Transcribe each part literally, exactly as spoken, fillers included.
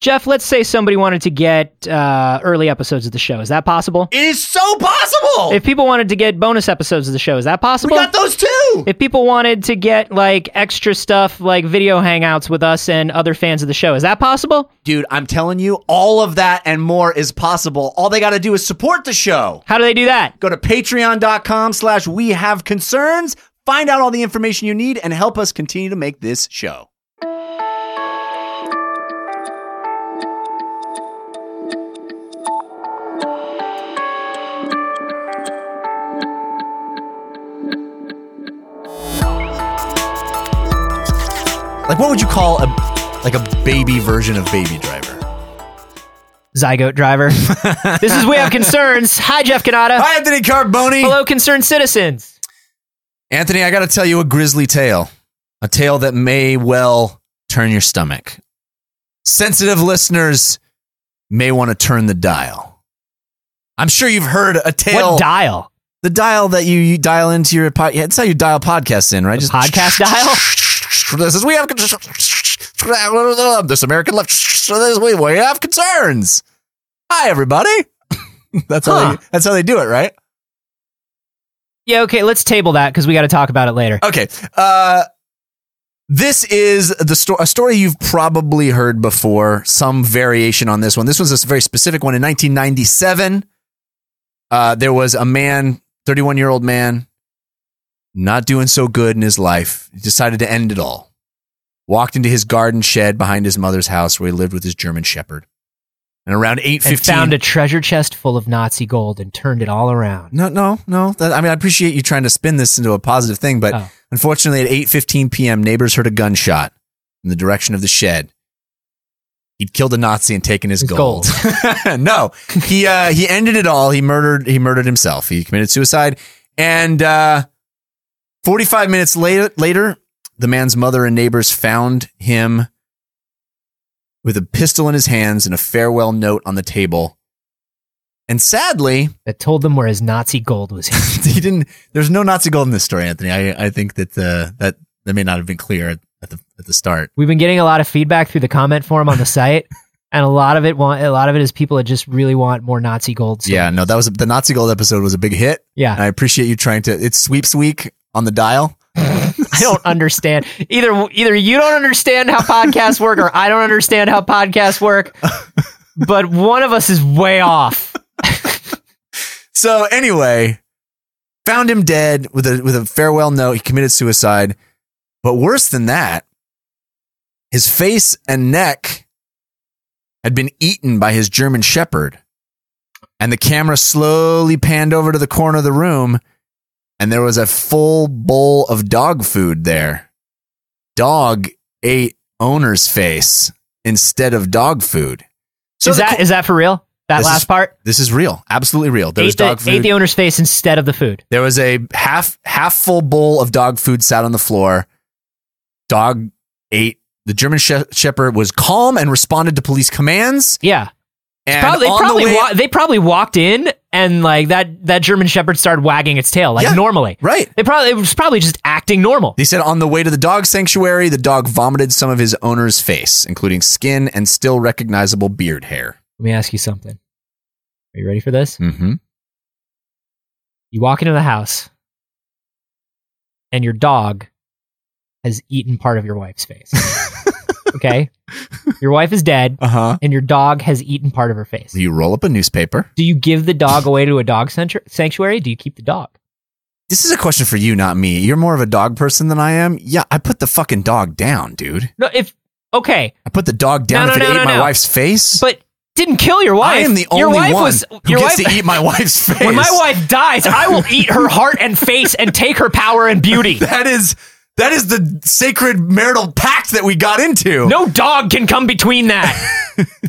Jeff, let's say somebody wanted to get uh, early episodes of the show. Is that possible? It is so possible. If people wanted to get bonus episodes of the show, is that possible? We got those too. If people wanted to get like extra stuff, like video hangouts with us and other fans of the show, is that possible? Dude, I'm telling you, all of that and more is possible. All they got to do is support the show. How do they do that? Go to patreon.com slash we have concerns, find out all the information you need, and help us continue to make this show. Like, what would you call a like a baby version of Baby Driver? Zygote Driver. This is We Have Concerns. Hi, Jeff Cannata. Hi, Anthony Carboni. Hello, concerned citizens. Anthony, I got to tell you a grisly tale. A tale that may well turn your stomach. Sensitive listeners may want to turn the dial. I'm sure you've heard a tale. What dial? The dial that you, you dial into your podcast. Yeah, that's how you dial podcasts in, right? The Just podcast dial? This is We Have This American Left. This is We We Have Concerns. Hi, everybody. That's how Huh. they, that's how they do it, right? Yeah, okay, let's table that because we got to talk about it later. Okay. Uh, this is the sto- a story you've probably heard before, some variation on this one. This was a very specific one. In nineteen ninety-seven, uh, there was a man, thirty-one-year-old man, not doing so good in his life. He decided to end it all. Walked into his garden shed behind his mother's house where he lived with his German Shepherd. And around eight fifteen... And found a treasure chest full of Nazi gold and turned it all around. No, no, no. That, I mean, I appreciate you trying to spin this into a positive thing, but Oh. unfortunately at eight fifteen p.m., neighbors heard a gunshot in the direction of the shed. He'd killed a Nazi and taken his, His gold. gold. No, he uh, he ended it all. He murdered he murdered himself. He committed suicide. And uh, forty-five minutes later, later, the man's mother and neighbors found him with a pistol in his hands and a farewell note on the table. And sadly, That told them where his Nazi gold was hidden. he didn't. There's no Nazi gold in this story, Anthony. I I think that uh, that that may not have been clear at, at the at the start. We've been getting a lot of feedback through the comment forum on the site, and a lot of it want a lot of it is people that just really want more Nazi gold. stories. Yeah, no, that was the Nazi gold episode was a big hit. Yeah. I appreciate you trying to. It's sweeps week on the dial. I don't understand. Either either you don't understand how podcasts work, or I don't understand how podcasts work. But one of us is way off. So anyway, found him dead with a with a farewell note. He committed suicide. But worse than that, his face and neck had been eaten by his German Shepherd. And the camera slowly panned over to the corner of the room, and there was a full bowl of dog food there. Dog ate owner's face instead of dog food. So is the that co- is that for real? That This last is- part? This is real. Absolutely real. There was Ate the, dog food. ate the owner's face instead of the food. There was a half half full bowl of dog food sat on the floor. Dog ate. The German she- Shepherd was calm and responded to police commands. Yeah. And Probably, they on probably the way, wa- they probably walked in and like that that German Shepherd started wagging its tail like Yeah. normally. right. They probably it was probably just acting normal. He said on the way to the dog sanctuary, the dog vomited some of his owner's face, including skin and still recognizable beard hair. Let me ask you something. Are you ready for this? Mm-hmm. You walk into the house and your dog has eaten part of your wife's face. Okay? Your wife is dead Uh huh. and your dog has eaten part of her face. You roll up a newspaper. Do you give the dog away to a dog sanctu- sanctuary? Do you keep the dog? This is a question for you, not me. You're more of a dog person than I am. Yeah, I put the fucking dog down, dude. No, if okay, I put the dog down No, if no, it no, ate no, my no. wife's face. but didn't kill your wife. I am the your only wife one was, who your gets wife, to eat my wife's face. When my wife dies, I will eat her heart and face and take her power and beauty. That is that is the sacred marital pact that we got into. No dog can come between that.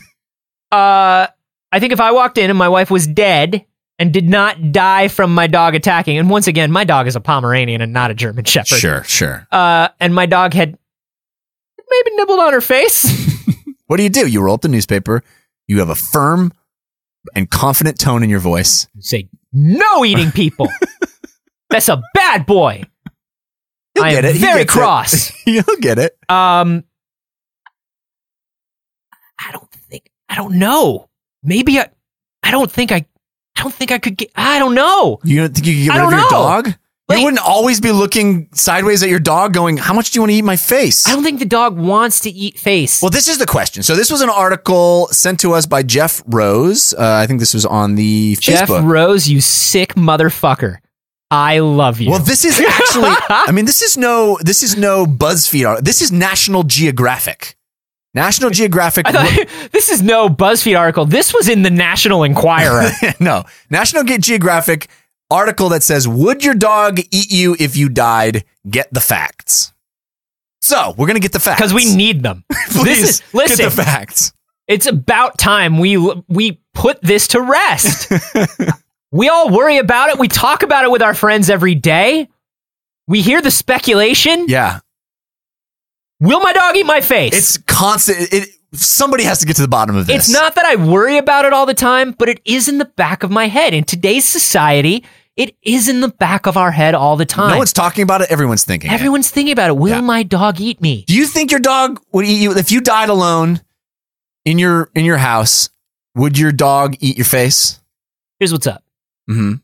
uh, I think if I walked in and my wife was dead and did not die from my dog attacking, and once again, my dog is a Pomeranian and not a German Shepherd. Sure, sure. Uh, and my dog had maybe nibbled on her face. What do you do? You roll up the newspaper. You have a firm and confident tone in your voice. You say, no eating people. That's a bad boy. He'll I get am it. He very gets it. cross. You'll get it. Um, I don't I don't know. Maybe I, I don't think I, I don't think I could get, I don't know. You don't think you could get I rid of don't your know. dog? Like- you wouldn't always be looking sideways at your dog going, how much do you want to eat my face? I don't think the dog wants to eat face. Well, this is the question. So this was an article sent to us by Jeff Rose. Uh, I think this was on the Jeff Facebook. Rose, you sick motherfucker. I love you. Well, this is actually, I mean, this is no, this is no BuzzFeed article. This is National Geographic. National Geographic. I thought, this is no BuzzFeed article. This was in the National Enquirer. No, National Geographic article that says, would your dog eat you if you died? Get the facts. So we're going to get the facts. Because we need them. Please this is, listen, get the facts. It's about time we we put this to rest. We all worry about it. We talk about it with our friends every day. We hear the speculation. Yeah. Will my dog eat my face? It's constant. It, somebody has to get to the bottom of this. It's not that I worry about it all the time, but it is in the back of my head. In today's society, it is in the back of our head all the time. No one's talking about it. Everyone's thinking it. Everyone's thinking about it. Will Yeah. my dog eat me? Do you think your dog would eat you if you died alone in your in your house? Would your dog eat your face? Here's what's up. Mm-hmm.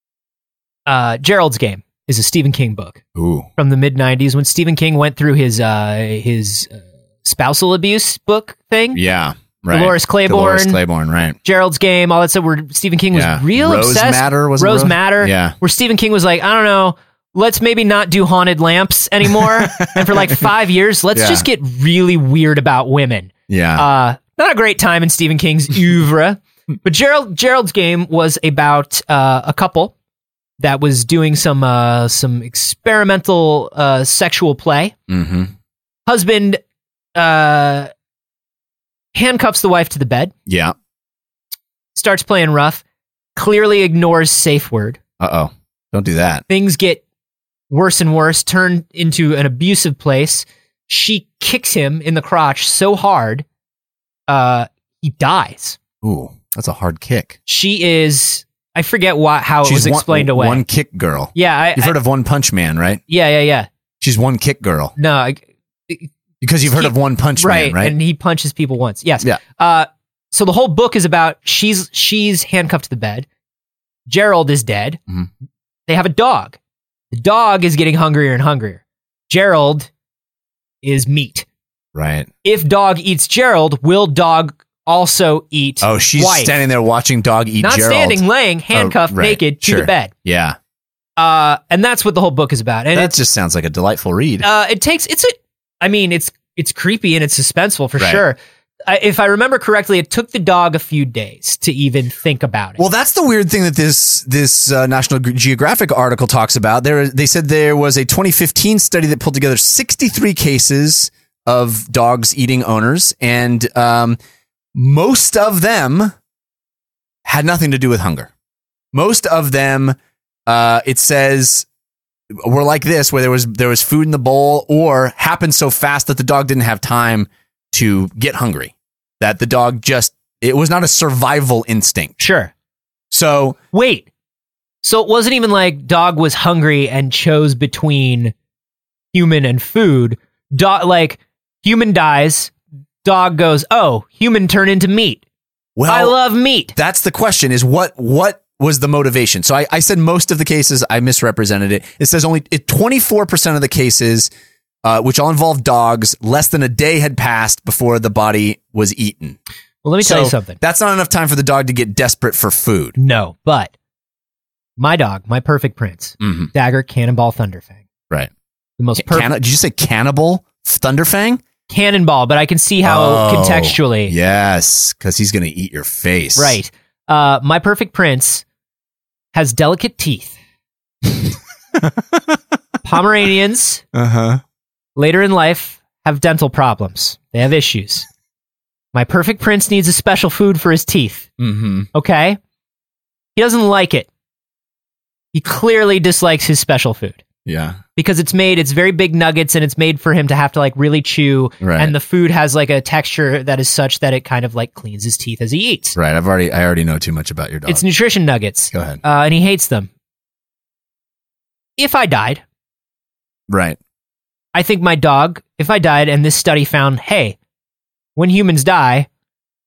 Uh, Gerald's Game is a Stephen King book Ooh. from the mid nineties when Stephen King went through his uh, his uh, spousal abuse book thing. Yeah. Right. Dolores Claiborne. Dolores Claiborne. Right. Gerald's Game, all that stuff where Stephen King was Yeah. real Rose obsessed. Matter was it Rose Rose? Matter. Yeah. Where Stephen King was like, I don't know, let's maybe not do haunted lamps anymore. And for like five years, let's Yeah. just get really weird about women. Yeah. Uh, not a great time in Stephen King's oeuvre. But Gerald Gerald's Game was about uh, a couple that was doing some uh, some experimental uh, sexual play. mm-hmm. Husband uh, handcuffs the wife to the bed, Yeah. starts playing rough, clearly ignores safe word. Uh oh. Don't do that. Things get worse and worse, turn into an abusive place. She kicks him in the crotch so hard, uh, he dies. Ooh, that's a hard kick. She is, I forget what how it was one, explained away. One kick girl. Yeah, I, You've I- heard of One Punch Man, right? yeah, yeah, yeah. She's one kick girl. No, I, Because you've heard He- of One Punch right, Man, right? and he punches people once. Yes. Yeah. Uh, so the whole book is about she's she's handcuffed to the bed. Gerald is dead. Mhm. They have a dog. The dog is getting hungrier and hungrier. Gerald is meat. Right. If dog eats Gerald, will dog also eat Oh, she's wife? standing there watching dog eat Not Gerald. standing, laying, handcuffed, Oh, right, naked to sure. the bed. Yeah. Uh, and that's what the whole book is about. And That it's, just sounds like a delightful read. uh, it takes it's a. I mean, it's it's creepy and it's suspenseful for Right. sure. I, if I remember correctly, it took the dog a few days to even think about it. Well, that's the weird thing that this this uh, National Geographic article talks about. There, they said there was a twenty fifteen study that pulled together sixty-three cases of dogs eating owners, and um, most of them had nothing to do with hunger. Most of them, uh, it says, were like this, where there was there was food in the bowl, or happened so fast that the dog didn't have time to get hungry. That the dog just, it was not a survival instinct. Sure. So, Wait. So it wasn't even like dog was hungry and chose between human and food. Dog, like human dies, dog goes, oh, human turn into meat. well, I love meat. that's the question is what, what was the motivation? So I, I said most of the cases, I misrepresented it. It says only it, twenty-four percent of the cases, uh, which all involved dogs, less than a day had passed before the body was eaten. Well, let me tell So you something. That's not enough time for the dog to get desperate for food. No, but my dog, my perfect prince, Mm-hmm. Dagger Cannonball Thunderfang. Right. The most perfect Canna- did you say cannibal Thunderfang? cannonball, but I can see how Oh, contextually. Yes, because he's going to eat your face. Right. Uh, my perfect prince has delicate teeth. Pomeranians Uh huh. later in life have dental problems. They have issues. My perfect prince needs a special food for his teeth. Mm-hmm. Okay? He doesn't like it. He clearly dislikes his special food Yeah. because it's made, it's very big nuggets and it's made for him to have to like really chew. Right. And the food has like a texture that is such that it kind of like cleans his teeth as he eats. Right. I've already, I already know too much about your dog. It's nutrition nuggets. Go ahead. Uh, and he hates them. If I died, Right. I think my dog, if I died and this study found, hey, when humans die,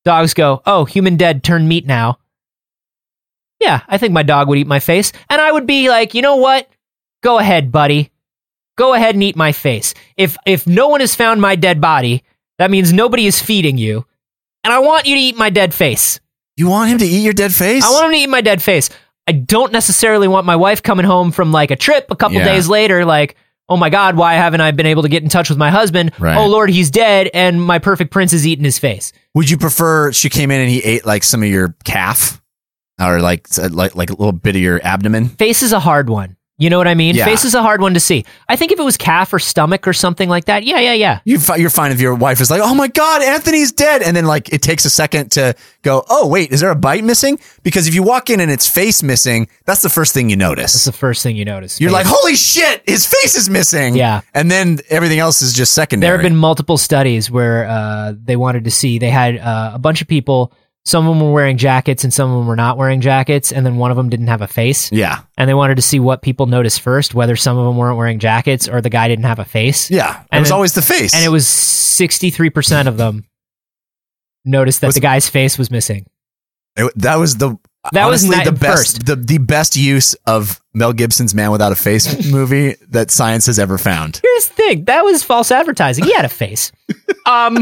Dogs go, oh, human dead, turn meat now. Yeah, I think my dog would eat my face. And I would be like, you know what? Go ahead, buddy. Go ahead and eat my face. If if no one has found my dead body, that means nobody is feeding you. And I want you to eat my dead face. You want him to eat your dead face? I want him to eat my dead face. I don't necessarily want my wife coming home from like a trip a couple Yeah. days later, like, oh my God, why haven't I been able to get in touch with my husband? Right. Oh Lord, he's dead, and my perfect prince is eating his face. Would you prefer she came in and he ate like some of your calf? Or like, like, like a little bit of your abdomen? Face is a hard one. You know what I mean? Yeah. Face is a hard one to see. I think if it was calf or stomach or something like that, yeah, yeah, yeah. You fi- you're fine if your wife is like, oh my God, Anthony's dead. And then like it takes a second to go, oh wait, is there a bite missing? Because if you walk in and it's face missing, that's the first thing you notice. That's the first thing you notice. You're face. like, holy shit, his face is missing. Yeah. And then everything else is just secondary. There have been multiple studies where uh, they wanted to see, they had uh, a bunch of people, some of them were wearing jackets and some of them were not wearing jackets, and then one of them didn't have a face. Yeah. And they wanted to see what people noticed first, whether some of them weren't wearing jackets or the guy didn't have a face. Yeah. It And was then- always the face. And it was sixty-three percent of them noticed that Was- the guy's face was missing. It- that was the That was honestly ni- the best first. the, the best use of Mel Gibson's Man Without a Face movie that science has ever found. Here's the thing. That was false advertising. He had a face. um,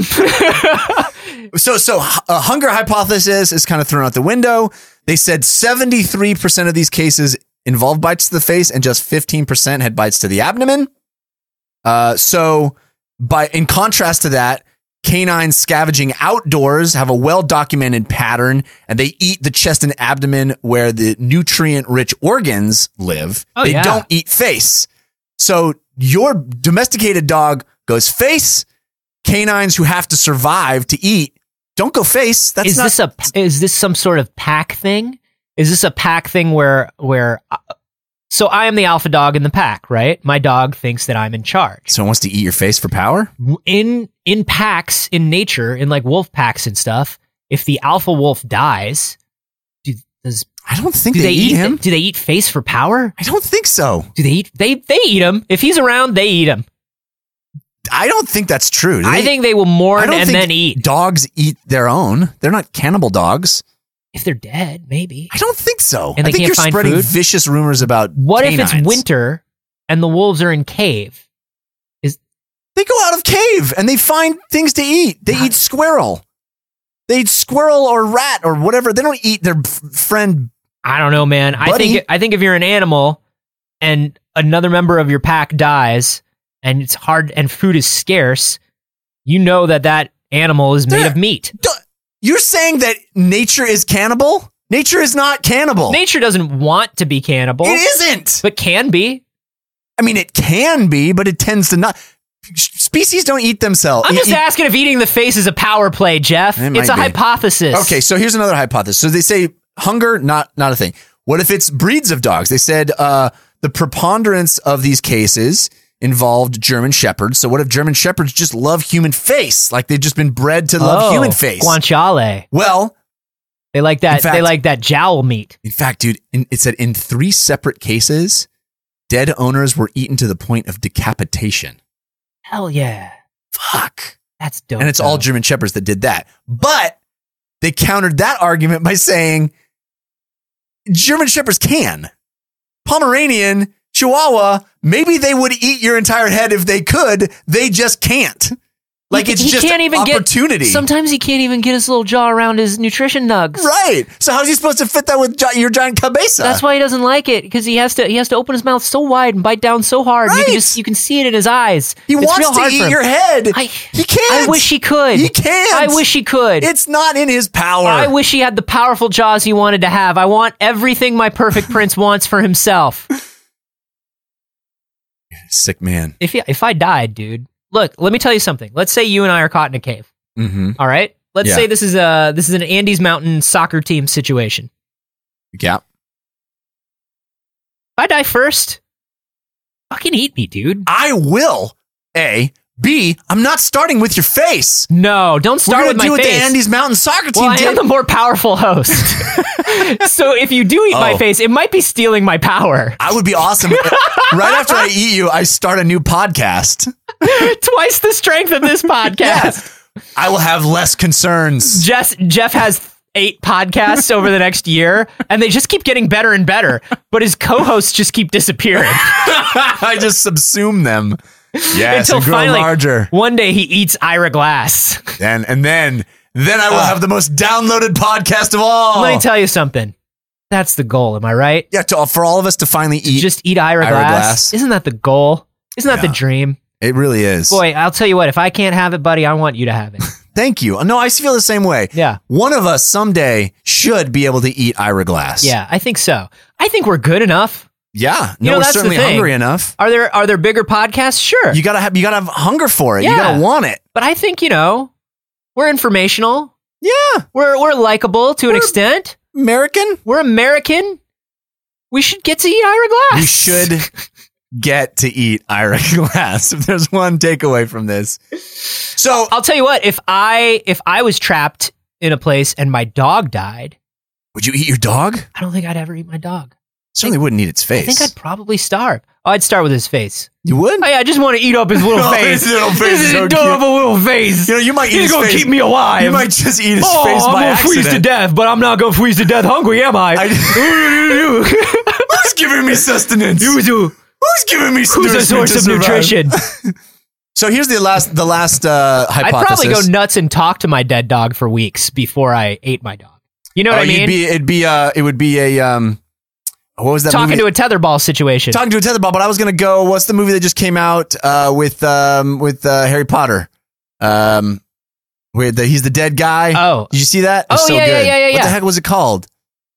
So so a hunger hypothesis is kind of thrown out the window. They said seventy-three percent of these cases involved bites to the face and just fifteen percent had bites to the abdomen. Uh, so by in contrast to that, canines scavenging outdoors have a well-documented pattern, and they eat the chest and abdomen where the nutrient-rich organs live. Oh, they yeah. don't eat face. So your domesticated dog goes face. Canines who have to survive to eat don't go face. That's is not. this a is this some sort of pack thing? Is this a pack thing where where uh, so I am the alpha dog in the pack, right? My dog thinks that I'm in charge. So it wants to eat your face for power? In in packs in nature, in like wolf packs and stuff, if the alpha wolf dies, do does I don't think do they, they eat him. Do they eat face for power? I don't think so. Do they eat they they eat him? If he's around, they eat him. I don't think that's true. Do I they- think they will I mourn don't and think then eat. dogs eat their own. They're not cannibal dogs. If they're dead, maybe. I don't think so. And I they think can't you're find spreading food? vicious rumors about What if it's canines. winter and the wolves are in cave? They go out of cave and they find things to eat. They eat squirrel. They eat squirrel or rat or whatever. They don't eat their f- friend. I don't know, man. I Buddy. think I think if you're an animal and another member of your pack dies and it's hard and food is scarce, you know that that animal is made There- of meat. Duh. You're saying that nature is cannibal? Nature is not cannibal. Nature doesn't want to be cannibal, It isn't. but can be. I mean, it can be, but it tends to not. Species don't eat themselves. I'm just Eat- asking if eating the face is a power play, Jeff. It It's might a be. hypothesis. Okay, so here's another hypothesis. So they say hunger, not not a thing. What if it's breeds of dogs? They said uh, the preponderance of these cases involved German Shepherds. So what if German Shepherds just love human face? Like they've just been bred to love Oh, human face. Guanciale. Well, They like that. In fact- they like that jowl meat. in fact, dude, in, it said in three separate cases, dead owners were eaten to the point of decapitation. Hell yeah, Fuck. that's dope. And it's all though. German Shepherds that did that. But they countered that argument by saying German Shepherds can. Pomeranian, Chihuahua, maybe they would eat your entire head if they could. They just can't. Like He- it's he just can't even get- opportunity. Sometimes he can't even get his little jaw around his nutrition nugs. Right. So how's he supposed to fit that with gi- your giant cabeza? That's why he doesn't like it, because he has to he has to open his mouth so wide and bite down so hard. You Right. can just you can see it in his eyes. he It's wants real to hard for eat him. your head. I, he can't. I wish he could. He can't. I wish he could. It's not in his power. I wish he had the powerful jaws he wanted to have. I want everything my perfect prince wants for himself. Sick man. If he, if I died, dude, look, let me tell you something. Let's say you and I are caught in a cave. Mm-hmm. All right. Let's Yeah. say this is a this is an Andes Mountain soccer team situation. Yeah. If I die first, fucking eat me, dude. I will. A. B. I'm not starting with your face. No, don't We're start gonna with my do what face. the Andes Mountain soccer team well, I did. am the more powerful host. So if you do eat my Oh. face, it might be stealing my power. I would be awesome. Right after I eat you, I start a new podcast. Twice the strength of this podcast. Yes. I will have less concerns. Jess, Jeff has eight podcasts over the next year, and they just keep getting better and better, but his co-hosts just keep disappearing. I just subsume them. Yes, Until and grow finally, larger. one day he eats Ira Glass. And, and then, then I will Uh. have the most downloaded podcast of all. Let me tell you something. That's the goal, am I right? Yeah, to, for all of us to finally eat. Just eat Ira, Ira Glass. Glass. Isn't that the goal? Isn't that Yeah. the dream? It really is. Boy, I'll tell you what, if I can't have it, buddy, I want you to have it. Thank you. No, I feel the same way. Yeah. One of us someday should be able to eat Ira Glass. Yeah, I think so. I think we're good enough. Yeah. You No, know, we're that's the certainly thing. hungry enough. Are there are there bigger podcasts? Sure. You gotta have you gotta have hunger for it. You Yeah. gotta want it. But I think, you know, we're informational. Yeah. We're we're likable to an We're- extent. American. We're American. We should get to eat Ira Glass. We should get to eat Ira Glass. If there's one takeaway from this. So I'll tell you what, if I if I was trapped in a place and my dog died, would you eat your dog? I don't think I'd ever eat my dog. Certainly wouldn't eat its face. I think I'd probably starve. Oh, I'd start with his face. You would? Oh, yeah, I just want to eat up his little Oh, face. his little face This is is so adorable little face. You know, you might eat He's his gonna face. keep me alive. You might just eat his oh, face I'm by gonna accident. freeze to death, but I'm not gonna freeze to death hungry, am I? I- Who's giving me sustenance? You do. Who's giving me Who's a nourishment source to of survive? nutrition? So here's the last the last uh, I'd hypothesis. probably go nuts and talk to my dead dog for weeks before I ate my dog. You know what Oh, I mean? you'd be, it'd be uh, it would be a um, what was that? Talking movie? to a tetherball situation. Talking to a tetherball, but I was gonna go. What's the movie that just came out uh, with um, with uh, Harry Potter? Um, where the, he's the dead guy. Oh. Did you see that? It was Oh, so yeah, yeah, good. yeah, yeah, What the yeah. heck was it called?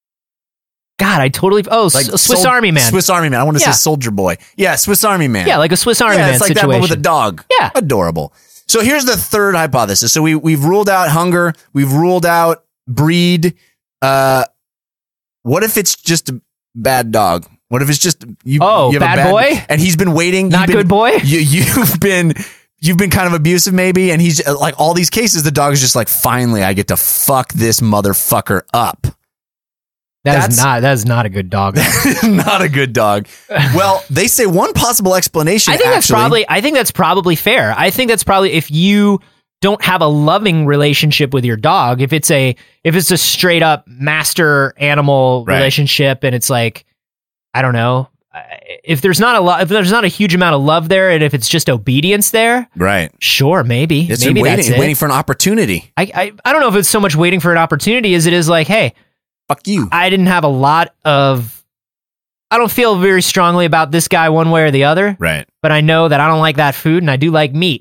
God, I totally. Oh, S- Swiss Sol- Army Man. Swiss Army Man. I want to Yeah. say Soldier Boy. Yeah, Swiss Army Man. Yeah, like a Swiss Army yeah, Man it's like situation. that, but with a dog. Yeah. Adorable. So here's the third hypothesis. So we we've ruled out hunger. We've ruled out breed. Uh, what if it's just a bad dog? What if it's just you? Oh, you have a bad boy? and he's been waiting. Not you've been- good boy? You, you've been you've been kind of abusive, maybe, and he's uh, like all these cases. The dog is just like, finally, I get to fuck this motherfucker up. That That's- is not. That is not a good dog. Not a good dog. Well, they say one possible explanation. I think that's actually, probably. I think that's probably fair. I think that's probably if you don't have a loving relationship with your dog. If it's a if it's a straight up master animal Right. relationship, and it's like, I don't know, if there's not a lot, if there's not a huge amount of love there, and if it's just obedience there, right. sure, maybe, It's maybe waiting, that's it. waiting for an opportunity. I, I I don't know if it's so much waiting for an opportunity as it is like, hey, Fuck you. I didn't have a lot of. I don't feel very strongly about this guy one way or the other, Right. but I know that I don't like that food and I do like meat.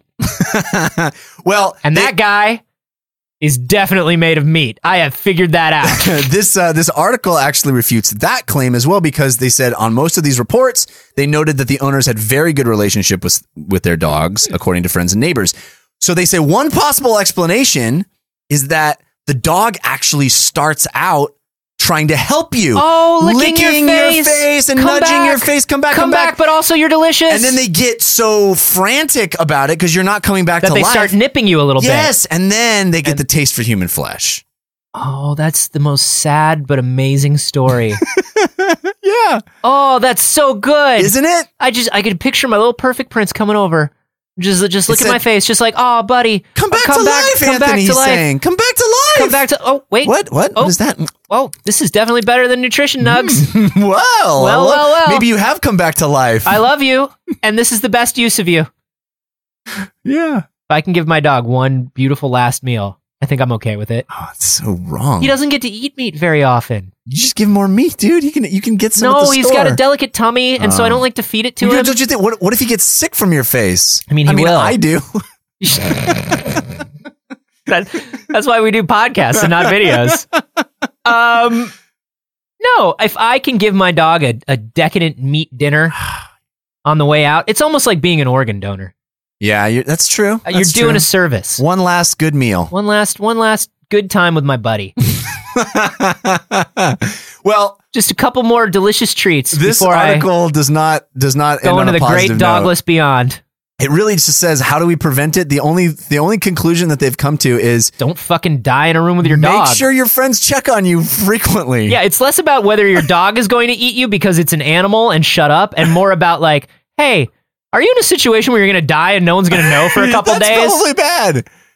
Well, And they- that guy is definitely made of meat. I have figured that out. this uh, this article actually refutes that claim as well, because they said on most of these reports they noted that the owners had very good relationship with with their dogs, according to friends and neighbors. So they say one possible explanation is that the dog actually starts out trying to help you. Oh, licking, your, face. face and Come nudging back. your face. Come back, Come, come, back, but also you're delicious. And then they get so frantic about it because you're not coming back that to they life. start nipping you a little yes, and then they get And- the taste for human flesh. bit. Oh, that's the most sad but amazing story. Yeah, Oh, that's so good. isn't it? I just I could picture my little perfect prince coming over. Just just look It at my said- face, just like, oh, buddy, Come back come to back, life, come Anthony. back to he's life. saying, "Come back to life." Come back to. Oh, wait. What? What? Oh. What is that? Oh, this is definitely better than nutrition nugs. well, Well, well, well, well. Maybe you have come back to life. I love you, and this is the best use of you. If yeah. I can give my dog one beautiful last meal, I think I'm okay with it. Oh, it's so wrong. He doesn't get to eat meat very often. You just give him more meat, dude. You can you can get some. at No, the he's store. got a delicate tummy, and so I Oh. don't like to feed it to You him. know, don't you think? What, what if he gets sick from your face? I mean, he I mean, will. I do. that, that's why we do podcasts and not videos. Um, no, if I can give my dog a, a decadent meat dinner on the way out, it's almost like being an organ donor. Yeah, you're, that's true. Uh, You're That's doing true. a service. one last good meal. One last, one last good time with my buddy. Well, Just a couple more delicious treats this before article does not does not I go end into on a the great positive note. dogless beyond. It really just says, how do we prevent it? The only the only conclusion that they've come to is Don't fucking die in a room with your make dog. sure your friends check on you frequently. Yeah, it's less about whether your dog is going to eat you because it's an animal and shut up, and more about like, hey, are you in a situation where you're going to die and no one's going to know for a couple That's days? probably bad.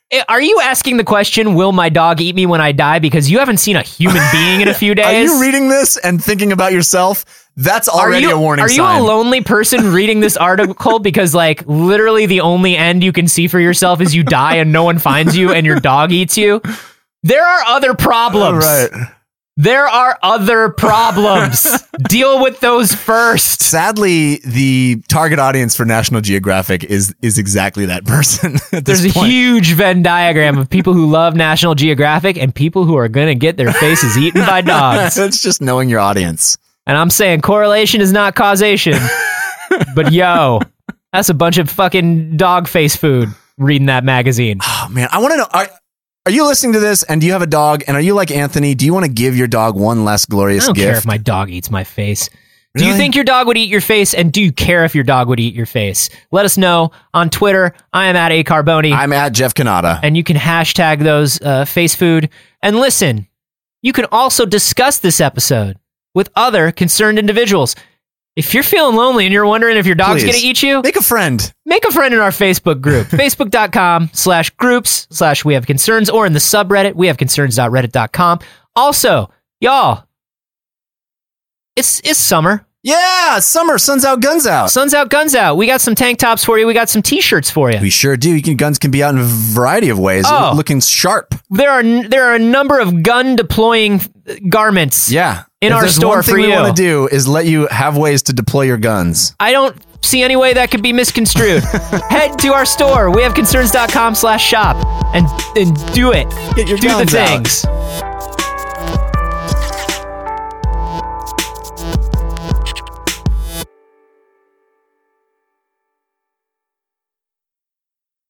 Are you asking the question, will my dog eat me when I die? Because you haven't seen a human being in a few days. Are you reading this and thinking about yourself? That's already you, a warning are sign. Are you a lonely person reading this article because, like, literally the only end you can see for yourself is you die and no one finds you and your dog eats you? There are other problems. All right. There are other problems. Deal with those first. Sadly, the target audience for National Geographic is is exactly that person. At There's this a point. huge Venn diagram of people who love National Geographic and people who are going to get their faces eaten by dogs. It's just knowing your audience. And I'm saying correlation is not causation. But yo, that's a bunch of fucking dog face food reading that magazine. Oh, man. I want to know... Are, Are you listening to this and do you have a dog? And are you like Anthony? Do you want to give your dog one less glorious I don't gift? care if my dog eats my face. Do Really? you think your dog would eat your face? And do you care if your dog would eat your face? Let us know on Twitter. I am at A Carboni. I'm at Jeff Canada. And you can hashtag those uh, face food. And listen, you can also discuss this episode with other concerned individuals. If you're feeling lonely and you're wondering if your dog's Please, going to eat you, make a friend. Make a friend in our Facebook group, facebook.com slash groups slash we have concerns, or in the subreddit, we have concerns dot reddit dot com. Also, y'all, it's it's summer. Yeah, summer, sun's out, guns out. Sun's out, guns out. We got some tank tops for you. We got some t-shirts for you. We sure do. You can guns can be out in a variety of ways, Oh. looking sharp. There are there are a number of gun deploying garments. Yeah. In If our there's store one thing for we you. want to do is let you have ways to deploy your guns. I don't see any way that could be misconstrued. Head to our store, we have concerns dot com slash shop, and and do it. Get your do the guns out. things.